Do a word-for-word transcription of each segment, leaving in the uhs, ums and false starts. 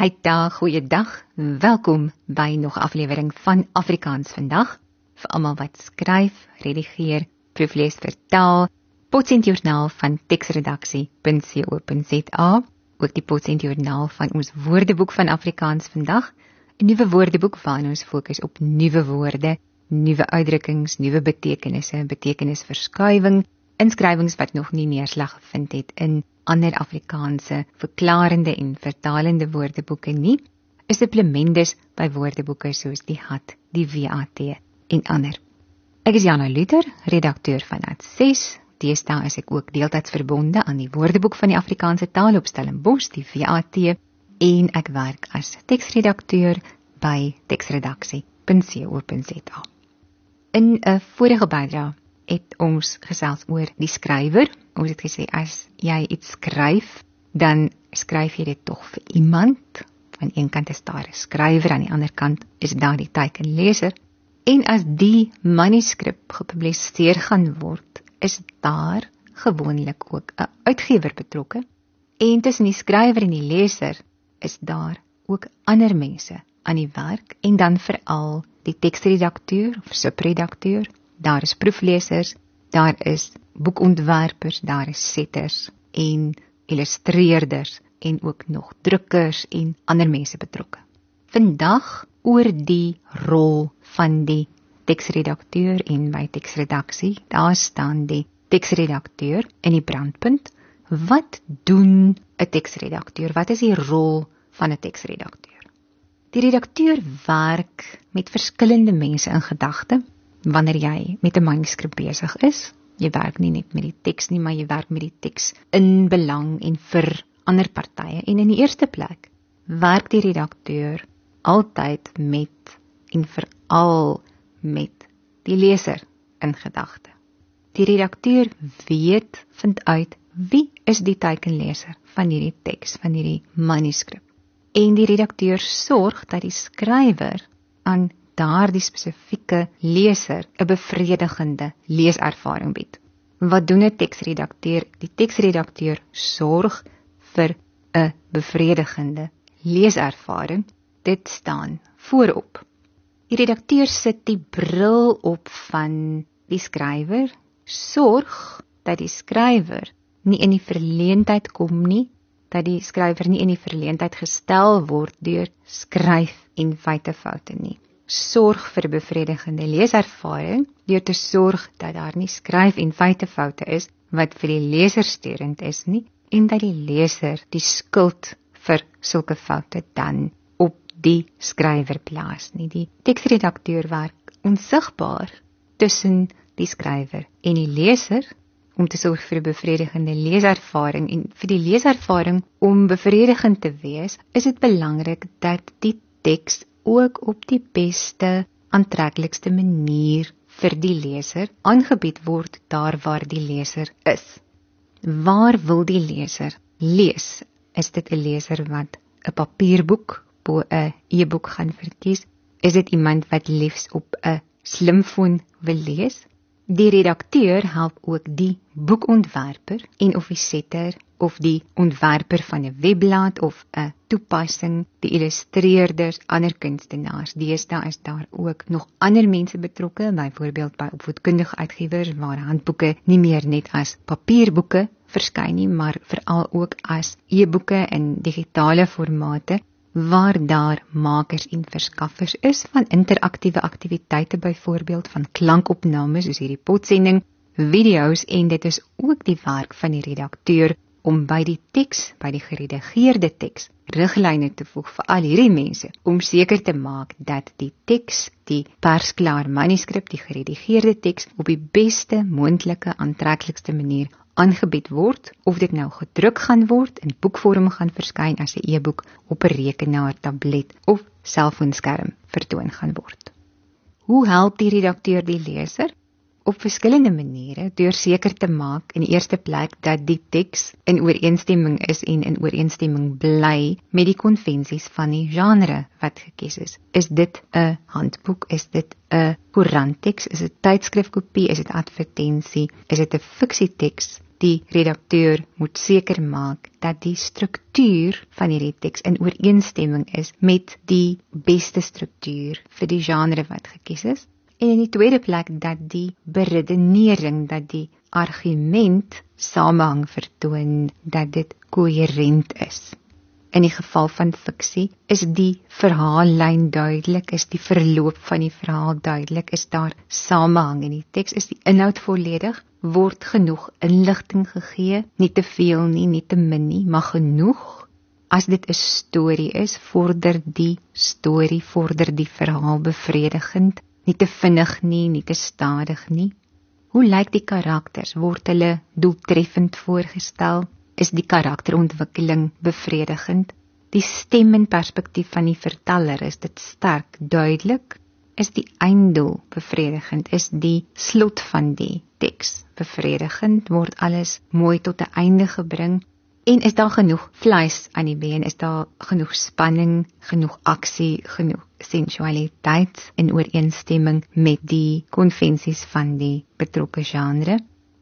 Hey daar, goeiedag. Welkom by nog 'n aflewering van Afrikaans vandag. Vir almal wat skryf, redigeer, proeflees, vertaal, Potcentjoernaal van teksredaksie punt co punt za, ook die Potcentjoernaal van ons woordeboek van Afrikaans vandag, 'n nuwe woordeboek waarin ons fokus op nuwe woorde, nuwe uitdrukkings, nuwe betekenisse, betekenisverskuiwing, inskrywings wat nog nie neerslag gevind het in ander Afrikaanse verklarende en vertalende woordeboeke nie, 'n supplement dus by woordeboeke soos die H A T, die W A T en ander. Ek is Jana Luther, redakteur van A T ses. Deesdae is ek ook deeltyds verbonde aan die Woordeboek van die Afrikaanse taal op Stellenbosch, die W A T, en ek werk as teksredakteur by teksredaksie punt co punt za. In 'n vorige bydrae het ons gesels oor die skrywer. Ons het gesê, as jy iets skryf, dan skryf jy dit tog vir iemand. Aan een kant is daar 'n skrywer, aan die ander kant is daar die teikenleser. En as die manuskrip gepubliseer gaan word, is daar gewoonlik ook 'n uitgewer betrokke. En tussen die skrywer en die leser is daar ook ander mense aan die werk, en dan veral die teksredakteur of subredakteur. Daar is proeflesers, daar is boekontwerpers, daar is setters en illustreerders en ook nog drukkers en ander mense betrokke. Vandag oor die rol van die teksredakteur en by teksredaksie, daar staan die teksredakteur in die brandpunt. Wat doen 'n teksredakteur? Wat is die rol van 'n teksredakteur? Die redakteur werk met verskillende mense in gedagte. Wanneer jy met 'n manuskrip besig is, jy werk nie net met die teks nie, maar jy werk met die teks in belang en vir ander partye. En in die eerste plek werk die redakteur altyd met en veral met die leser in gedagte. Die redakteur weet, vind uit, wie is die teikenleser van hierdie teks, van hierdie manuskrip. En die redakteur sorg dat die skrywer aan daardie spesifieke leser 'n bevredigende leeservaring bied. Wat doen 'n teksredakteur? Die teksredakteur sorg vir 'n bevredigende leeservaring. Dit staan voorop. Die redakteur sit die bril op van die skrywer, sorg dat die skrywer nie in die verleentheid kom nie, dat die skrywer nie in die verleentheid gestel word deur skryf en feitefoute nie. Sorg vir 'n bevredigende leeservaring deur te sorg dat daar nie skryf en feitefoute is wat vir die leser sterend is nie, en dat die leser die skuld vir sulke foute dan op die skrywer plaas nie. Die teksredakteur werk onsigbaar tussen die skrywer en die leser om te sorg vir 'n bevredigende leeservaring, en vir die leeservaring om bevredigend te wees, is dit belangrik dat die teks ook op die beste, aantreklikste manier vir die leser aangebied word daar waar die leser is. Waar wil die leser lees? Is dit 'n leser wat 'n papierboek bo 'n e-boek gaan verkies? Is dit iemand wat liefs op 'n slimfoon wil lees? Die redakteur help ook die boekontwerper en of die setter of die ontwerper van 'n webblad of 'n toepassing, die illustreerders, ander kunstenaars. Deesdae is daar ook nog ander mense betrokke, byvoorbeeld by opvoedkundige uitgewers waar handboeke nie meer net as papierboeke verskyn nie, maar veral ook as e-boeke in digitale formate, waar daar makers en verskaffers is van interaktiewe aktiwiteite, byvoorbeeld van klankopnames soos hierdie potsending, video's, en dit is ook die werk van die redakteur om by die teks, by die geredigeerde teks, riglyne te voeg vir al hierdie mense, om seker te maak dat die teks, die persklaar manuskrip, die geredigeerde teks, op die beste moontlike, aantreklikste manier aangebied word, of dit nou gedruk gaan word, in boekvorm gaan verskyn as 'n e-boek, op 'n rekenaar, tablet of selfoonskerm vertoon gaan word. Hoe help die redakteur die leser? Op verskillende maniere, deur seker te maak in die eerste plek dat die teks in ooreenstemming is en in ooreenstemming bly met die konvensies van die genre wat gekies is. Is dit 'n handboek? Is dit 'n koerantteks? Is dit tydskrifkopie? Is dit advertensie? Is dit 'n fiksieteks? die redakteur moet seker maak dat die struktuur van hierdie teks in ooreenstemming is met die beste struktuur vir die genre wat gekies is. En in die tweede plek dat die beredenering, dat die argument samehang vertoon, dat dit koherent is. In die geval van fiksie is die verhaallyn duidelik, is die verloop van die verhaal duidelik, is daar samehang in die teks, is die inhoud volledig, word genoeg inligting gegee, nie te veel nie, nie te min nie, maar genoeg. As dit 'n storie is, vorder die storie, vorder die verhaal bevredigend, nie te vinnig nie, nie te stadig nie. Hoe lyk die karakters? Word hulle doeltreffend voorgestel? Is die karakterontwikkeling bevredigend? Die stem en perspektief van die verteller, is dit sterk, duidelik? Is die einddoel bevredigend? Is die slot van die teks bevredigend? Word alles mooi tot 'n einde gebring? En is daar genoeg vleis aan die been? Is daar genoeg spanning, genoeg aksie, genoeg sensualiteit in ooreenstemming met die konvensies van die betrokke genre?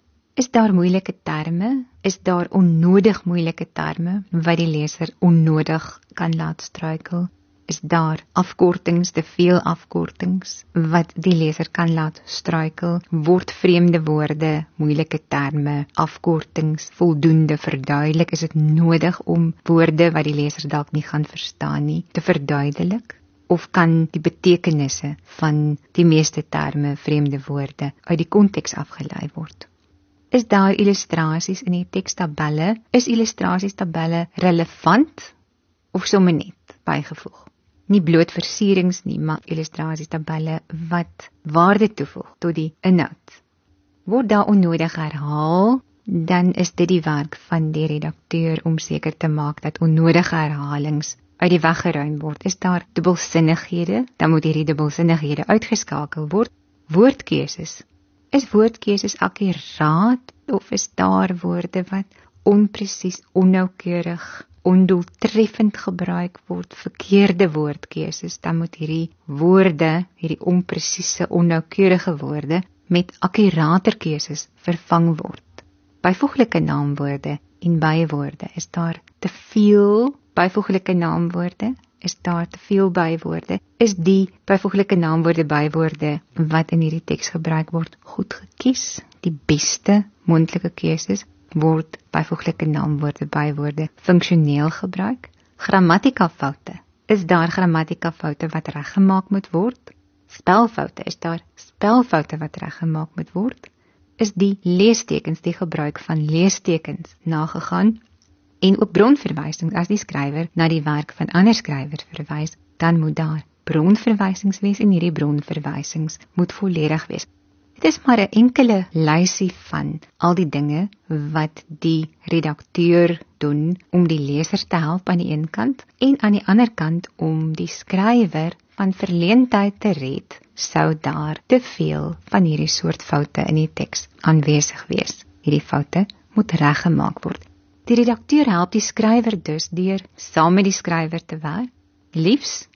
Is daar moeilike terme? Is daar onnodig moeilike terme wat die leser onnodig kan laat struikel? Is daar afkortings, te veel afkortings wat die leser kan laat struikel? Word vreemde woorde, moeilike terme, afkortings voldoende verduidelik? Is dit nodig om woorde wat die leser dalk nie gaan verstaan nie te verduidelik? Of kan die betekenisse van die meeste terme, vreemde woorde uit die konteks afgelei word? Is daar illustrasies in die tekstabelle? Is illustrasiestabelle relevant of sommer net bygevoeg? Nie bloot versierings nie, maar illustrasiestabelle wat waarde toevoeg tot die inhoud. Word daar onnodig herhaal, dan is dit die werk van die redakteur om seker te maak dat onnodige herhalings uit die weg geruim word. Is daar dubbelsinnighede, dan moet hierdie dubbelsinnighede uitgeskakel word. Woordkeuses. Is woordkeuses akkuraat of is daar woorde wat onpresies, onnoukeurig, ondoeltreffend gebruik word, verkeerde woordkeuses, dan moet hierdie woorde, hierdie onpresiese, onnoukeurige woorde met akkurater keuses vervang word. Byvoeglike naamwoorde en bywoorde, is daar te veel byvoeglike naamwoorde? Is daar te veel bywoorde? Is die byvoeglike naamwoorde bywoorde wat in hierdie teks gebruik word goed gekies? Die beste mondelike keuses? Word byvoeglike naamwoorde bywoorde funksioneel gebruik? Grammatikafoute. Is daar grammatikafoute wat reggemaak moet word? Spelfoute. Is daar spelfoute wat reggemaak moet word? Is die leestekens, die gebruik van leestekens nagegaan? En ook bronverwysings, as die skrywer na die werk van ander skrywers verwys, dan moet daar bronverwysings wees en hierdie bronverwysings moet volledig wees. Dit is maar 'n enkele lysie van al die dinge wat die redakteur doen om die leser te help aan die een kant en aan die ander kant om die skrywer van verleentheid te red, sou daar te veel van hierdie soort foute in die teks aanwesig wees. Hierdie foute moet reggemaak word. Die redakteur help die skrywer dus deur saam met die skrywer te werk, liefs,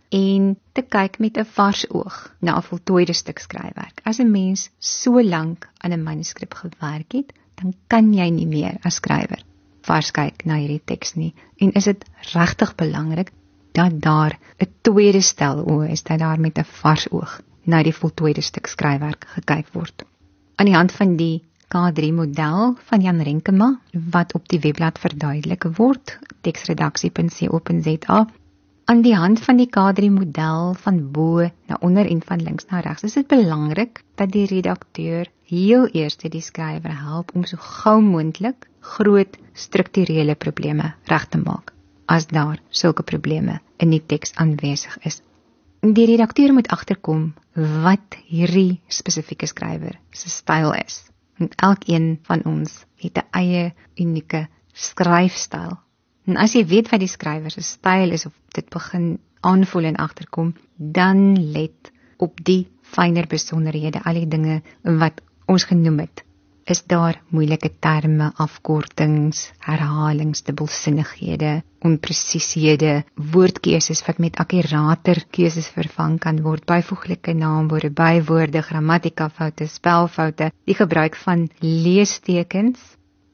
en te kyk met 'n vars oog na 'n voltooide stuk skryfwerk. As 'n mens so lank aan 'n manuskrip gewerk het, dan kan jy nie meer as skrywer vars kyk na hierdie teks nie. En is dit regtig belangrik dat daar 'n tweede stel oë is, dat daar met 'n vars oog na die voltooide stuk skryfwerk gekyk word. Aan die hand van die K drie model van Jan Renkema, wat op die webblad verduidelik word, teksredaksie punt co punt za. Aan die hand van die K drie model van bo na onder en van links na regs, is dit belangrik dat die redakteur heel eers die skrywer help om so gou moontlik groot strukturele probleme reg te maak, as daar sulke probleme in die teks aanwesig is. Die redakteur moet agterkom wat hierdie spesifieke skrywer se styl is. En elkeen van ons het 'n eie unieke skryfstyl. En as jy weet wat die skrywer se styl is, of dit begin aanvoel en agterkom, dan let op die fynere besonderhede, al die dinge wat ons genoem het. Is daar moeilike terme, afkortings, herhalings, dubbelsinnighede, onpresisiehede, woordkeuses wat met akkurater keuses vervang kan word, byvoeglike naamwoorde, bywoorde, grammatikafoute, spelfoute, die gebruik van leestekens,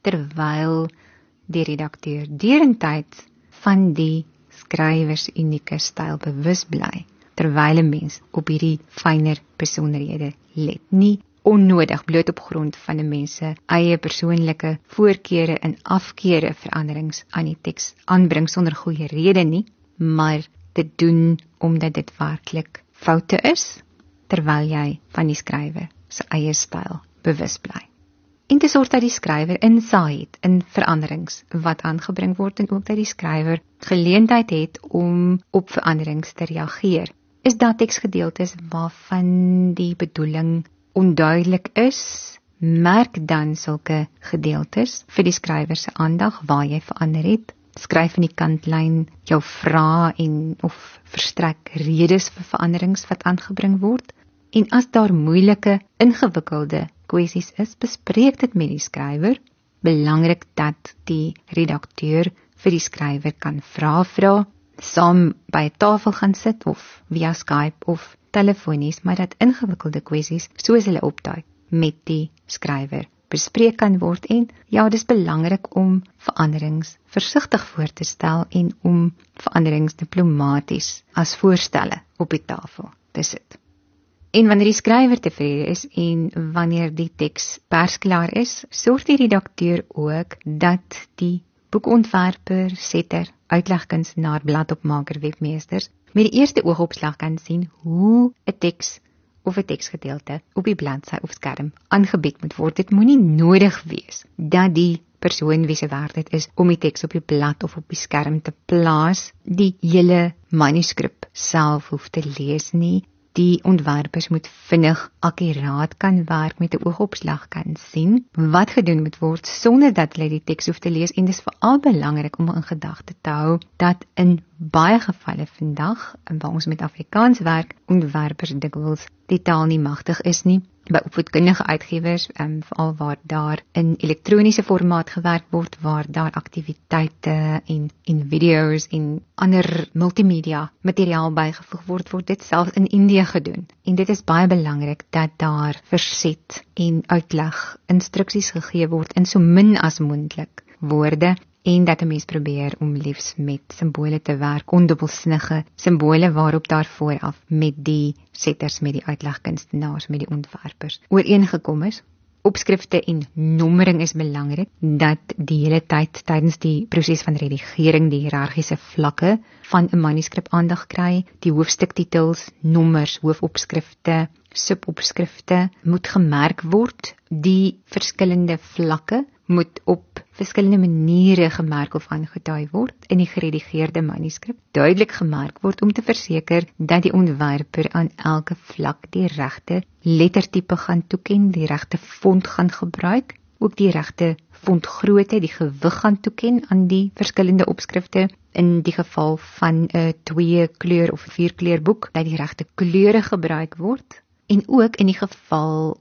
terwyl die redakteur deurentyd van die skrywer se unieke styl bewus bly, terwyl 'n mens op hierdie fynere besonderhede let. Nie onnodig bloot op grond van 'n mens se eie persoonlike voorkeure en afkeure veranderings aan die teks aanbring sonder goeie rede nie, maar dit doen omdat dit werklik foute is, terwyl jy van die skrywer se eie styl bewus bly. En te sorg dat die skrywer insaai het in veranderings wat aangebring word en ook dat die skrywer geleentheid het om op veranderings te reageer. Is daar teksgedeeltes waarvan die bedoeling onduidelik is, merk dan sulke gedeeltes vir die skrywer se aandag waar jy verander het. Skryf in die kantlyn jou vrae en of verstrek redes vir veranderings wat aangebring word. En as daar moeilike, ingewikkelde kwessies is, bespreek dit met die skrywer. Belangrik dat die redakteur vir die skrywer kan vra vra, saam by 'n tafel gaan sit of via Skype of telefonies, maar dat ingewikkelde kwessies soos hulle opduik met die skrywer bespreek kan word. En ja, dis belangrik om veranderings versigtig voor te stel en om veranderings diplomaties as voorstelle op die tafel te sit. En wanneer die skrywer tevrede is en wanneer die teks persklaar is, sorg die redakteur ook dat die boekontwerper, setter, uitlegkunstenaar, bladopmaker, webmeesters met die eerste oogopslag kan sien hoe 'n teks of 'n teksgedeelte op die bladsy of skerm aangebied moet word. Dit moenie nodig wees dat die persoon wie se werk dit is om die teks op die blad of op die skerm te plaas, die hele manuskrip self hoef te lees nie. Die ontwerpers moet vinnig akkuraat kan werk, met 'n oogopslag kan sien wat gedoen moet word sonder dat hulle die teks hoef te lees. En dis veral belangrik om in gedagte te hou dat in baie gevalle vandag, waar ons met Afrikaans werk, ontwerpers dikwels die taal nie magtig is nie. By opvoedkundige uitgewers, um, veral waar daar in elektroniese formaat gewerk word, waar daar aktiwiteite en, en video's en ander multimedia materiaal bygevoeg word, word dit selfs in Indië gedoen. En dit is baie belangrik dat daar verset en uitleg instruksies gegee word in so min as moontlik woorde, en dat 'n mens probeer om liefs met simbole te werk, ondubbelsinnige simbole waarop daar vooraf met die setters, met die uitlegkunstenaars, met die ontwerpers ooreengekom is. Opskrifte en nommering is belangrik, dat die hele tyd tydens die proses van redigering die hiërargiese vlakke van 'n manuskrip aandag kry. Die hoofstuktitels, nommers, hoofopskrifte, subopskrifte moet gemerk word. Die verskillende vlakke moet op verskillende maniere gemerk of aangedui word in die geredigeerde manuskrip. Duidelik gemerk word om te verseker dat die ontwerper aan elke vlak die regte lettertipe gaan toeken, die regte font gaan gebruik, ook die regte fontgrootte, die gewig gaan toeken aan die verskillende opskrifte. In die geval van 'n twee kleur of vier kleur boek, dat die regte kleure gebruik word. En ook in die geval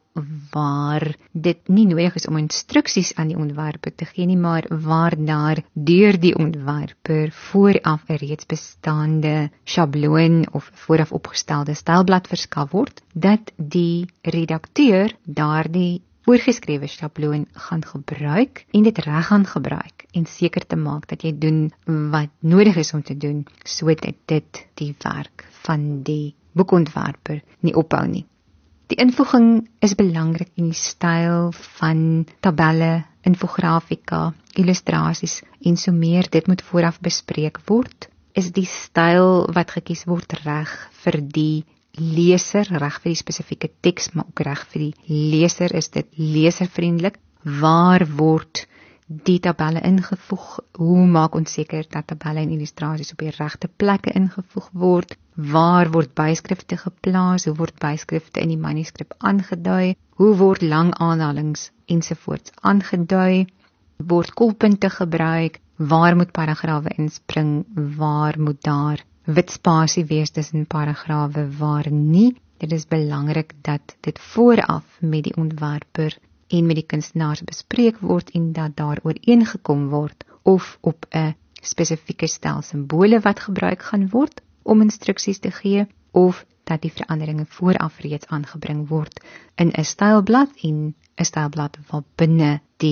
waar dit nie nodig is om instruksies aan die ontwerper te gee nie, maar waar daar deur die ontwerper vooraf 'n reeds bestaande sjabloon of vooraf opgestelde stylblad verskaf word, dat die redakteur daardie voorgeskrewe sjabloon gaan gebruik en dit reg gaan gebruik en seker te maak dat jy doen wat nodig is om te doen, sodat dit die werk van die boekontwerper nie ophou nie. Die invoeging is belangrik in die styl van tabelle, infografika, illustrasies en so meer. Dit moet vooraf bespreek word. Is die styl wat gekies word reg vir die leser, reg vir die spesifieke teks, maar ook reg vir die leser? Is dit leservriendelik? Waar word die tabelle ingevoeg? Hoe maak ons seker dat tabelle en illustrasies op die regte plekke ingevoeg word? Waar word byskrifte geplaas? Hoe word byskrifte in die manuskrip aangedui? Hoe word lang aanhalings ensovoorts aangedui? Word kolpunte gebruik? Waar moet paragrawe inspring? Waar moet daar wit spasie wees tussen paragrawe? Waar nie? Dit is belangrik dat dit vooraf met die ontwerper en met die kunstenaars bespreek word en dat daar ooreengekom word of op 'n spesifieke stel simbole wat gebruik gaan word om instruksies te gee, of dat die veranderinge vooraf reeds aangebring word in 'n stylblad en 'n stylblad wat binne die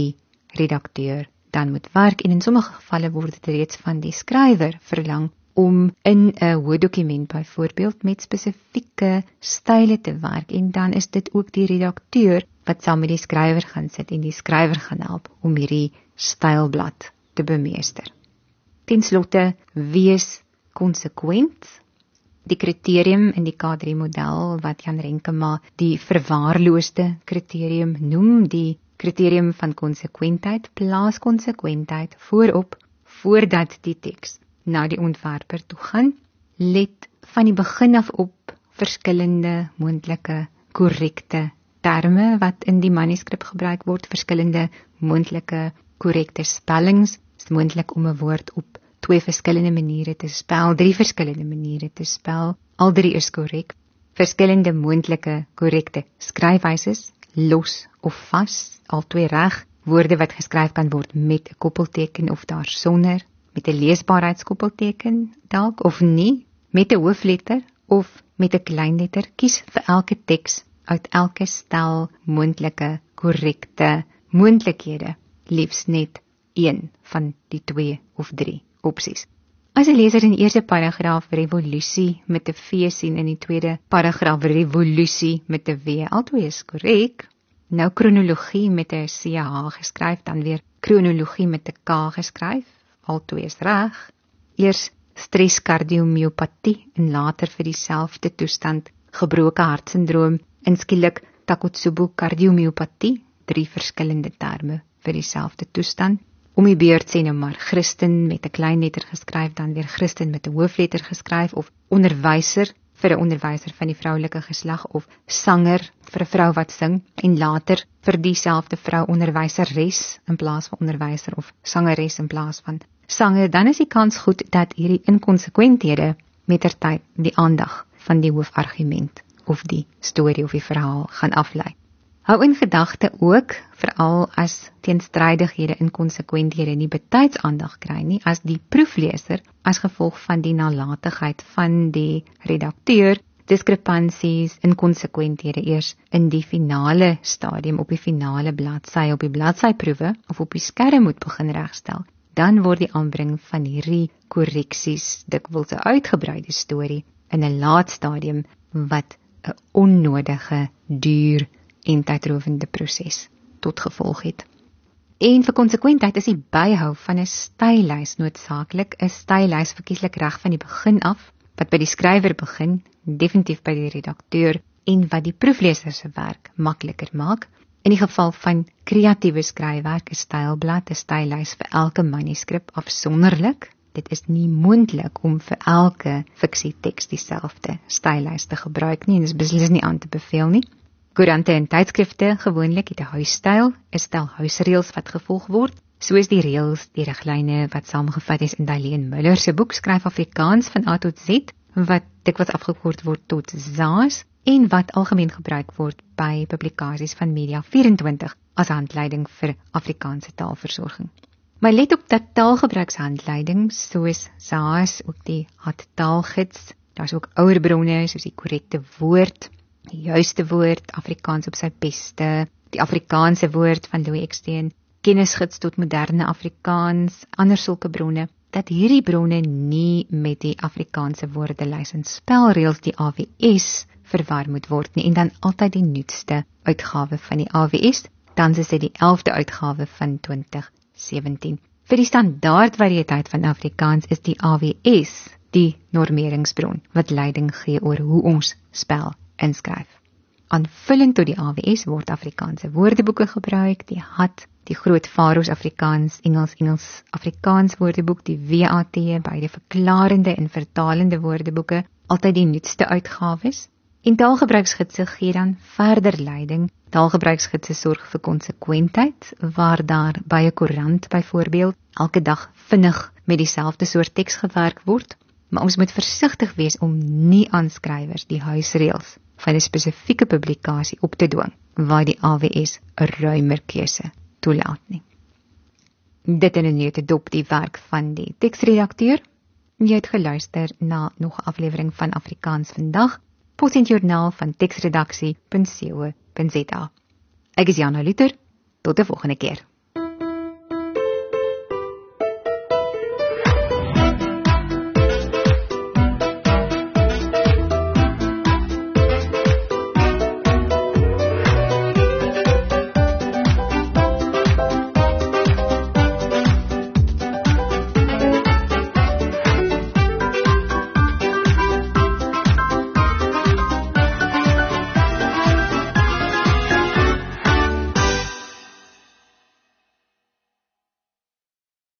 redakteur dan moet werk, en in sommige gevalle word dit reeds van die skrywer verlang om in 'n Word-dokument byvoorbeeld met spesifieke style te werk, en dan is dit ook die redakteur wat saam met die skrywer gaan sit en die skrywer gaan help om hierdie stylblad te bemeester. Ten slotte, wees konsekwent. Die kriterium in die K drie model wat Jan Renkema die verwaarloosde kriterium noem, die kriterium van konsekwentheid, plaas konsekwentheid voorop voordat die teks na die ontwerper toe gaan. Let van die begin af op verskillende moontlike korrekte terme wat in die manuskrip gebruik word, verskillende moontlike korrekte spellings. Dit is moontlik om 'n woord op twee verskillende maniere te spel, drie verskillende maniere te spel, al drie is korrek. Verskillende moontlike korrekte skryfwyses, los of vas, al twee reg, woorde wat geskryf kan word met 'n koppelteken of daarsonder, met 'n leesbaarheidskoppelteken dalk of nie, met 'n hoofletter of met 'n kleinletter. Kies vir elke teks uit elke stel moontlike korrekte moontlikhede, liefs net een van die twee of drie opsies. As 'n leser in die eerste paragraaf revolusie met 'n V sien, in die tweede paragraaf revolusie met 'n W, albei is korrek. Nou kronologie met 'n C H geskryf, dan weer kronologie met 'n K geskryf, albei is reg. Eers streskardiomyopatie en later vir dieselfde toestand gebroke hartsindroom, en skielik Takotsubo kardiomyopatie, drie verskillende terme vir dieselfde toestand. Om die beurt sê nou maar Christen met 'n klein letter geskryf, dan weer Christen met 'n hoofletter geskryf, of onderwyser vir 'n onderwyser van die vroulike geslag, of sanger vir 'n vrou wat sing, en later vir dieselfde vrou onderwyseres in plaas van onderwyser, of sangeres in plaas van sanger. Dan is die kans goed dat hierdie inkonsekwenthede mettertyd die aandag van die hoofargument of die storie of die verhaal gaan aflei. Hou in gedagte ook, veral as teenstrydighede en konsekwenthede nie betyds aandag kry nie, as die proefleser as gevolg van die nalatigheid van die redakteur diskrepansies, inkonsekwenthede eers in die finale stadium, op die finale bladsy, op die bladsyproewe of op die skerm moet begin regstel, dan word die aanbring van hierdie korreksies dikwels 'n uitgebreide storie in 'n laat stadium wat 'n onnodige, duur en tydrowende proses tot gevolg het. En vir konsekwentheid is die byhou van 'n styllys noodsaaklik, 'n styllys verkieslik reg van die begin af, wat by die skrywer begin, definitief by die redakteur, en wat die proefleser se werk makliker maak. In die geval van kreatiewe skryfwerk, 'n stylblad, 'n styllys vir elke manuskrip afsonderlik. Dit is nie moontlik om vir elke fiksieteks dieselfde styllys te gebruik nie, en dit is beslis nie aan te beveel nie. Koerante en tydskrifte gewoonlik het 'n huisstyl, 'n stel huisreëls wat gevolg word, soos die reëls, die riglyne wat saamgevat is in Daleen Müller se boek Skryf Afrikaans van A tot Z, wat dikwels afgekort word tot Z A S, en wat algemeen gebruik word by publikasies van Media vyf en twintig as handleiding vir Afrikaanse taalversorging. Maar let op dat taalgebruikshandleidings soos Z A S, ook die Hat-taalgids, daar's ook ouer bronne soos die korrekte woord, die juiste woord, Afrikaans op sy beste, die Afrikaanse woord van Louis Eksteen, kennisgids tot moderne Afrikaans, ander sulke bronne, dat hierdie bronne nie met die Afrikaanse woordelys en spelreëls, die A W S, verwar moet word nie, en dan altyd die nuutste uitgawe van die A W S, tans is dit die elfde uitgawe van twintig sewentien. Vir die standaardvariëteit van Afrikaans is die A W S die normeringsbron wat leiding gee oor hoe ons spel inskryf. Aanvullend tot die A W S word Afrikaanse woordeboeke gebruik, die H A T, die Groot Faroes Afrikaans, Engels, Engels, Afrikaans woordeboek, die W A T, beide verklarende en vertalende woordeboeke, altyd die nuutste uitgawes. En taalgebruiksgidse gee dan verder leiding. Taalgebruiksgidse sorg vir konsekwentheid, waar daar by 'n koerant byvoorbeeld elke dag vinnig met dieselfde soort teks gewerk word, maar ons moet versigtig wees om nie aan skrywers die huisreëls van 'n spesifieke publikasie op te dwing, waar die A W S 'n ruimer keuse toelaat nie. Dit in 'n neutedop die werk van die teksredakteur. Jy het geluister na nog 'n aflewering van Afrikaans vandag, Potchefstroom van teksredaksie punt co punt za. Ek is Jana Luther, tot 'n volgende keer.